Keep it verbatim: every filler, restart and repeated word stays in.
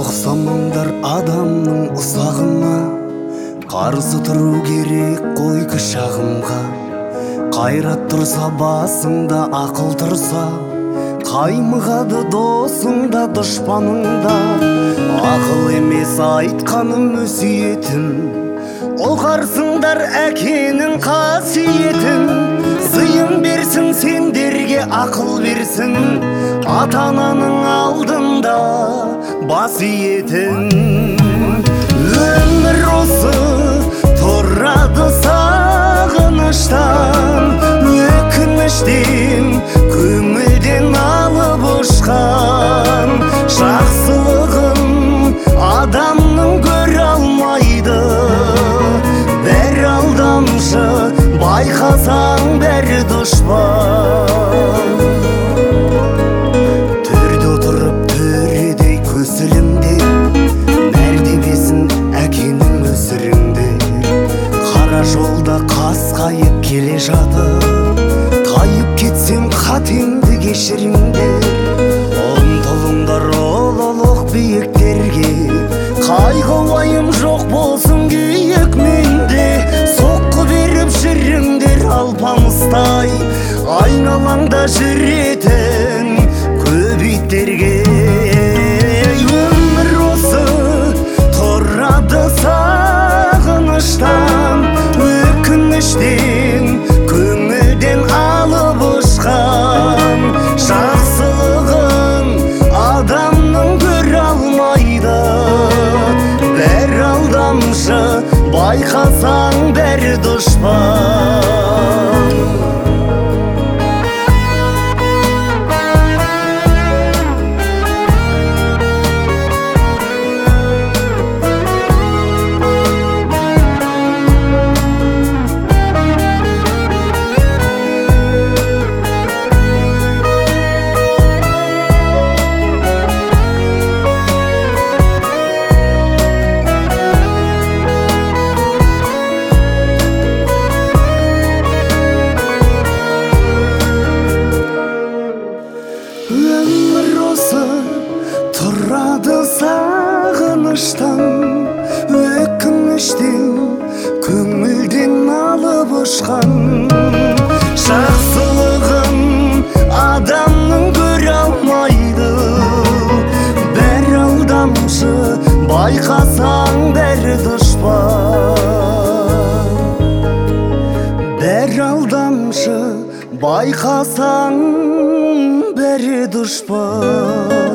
тоқсамаңдар адамның ұсағына, қарсы тұру керек қой кішағымға. Қайрат тұрса басыңда, ақыл тұрса, қаймығады досыңда дұшпаныңда. Ақыл емес айтқаным өсиетім, ұғарсыңдар әкенің қасиетін. Сыйын берсін сендерге, ақыл берсін ата-ананың алдында бас иетін. Өмір осы тұрады сағыныштан, өкініштен, көңілден алып ұшқан. Жақсылығын адамның көре алмайды, бәрі алдамшы, байқасаң бәрі дұшпан. Төрде отырып төредей көсіліңде, мәртебесін әкенің өсіріңде. Қара жолда қасқайып келе жатып, тайып кетсем қатеңді кешіріңдер. Ұмтылыңдар ұлылық биіктерге, қайғы уайым жоқ болсын күйік менде. Соққы беріп жүріңдер алпамыстай, айналаңда жүретін көп иттерге. Өмір осы тұрады сағыныштан, өкініштен, көңілден алып ұшқан. Жақсылығын адамның көре алмайды, бәрі алдамшы, байқасаң бәрі дұшпан. Өмір осы тұрады сағыныштан, өкініштен, көңілден алып ұшқан. Жақсылығын адамның көре алмайды, бәрі алдамшы, байқасаң бәрі дұшпан. Бәрі алдамшы, байқасаң бәрі дұшпан.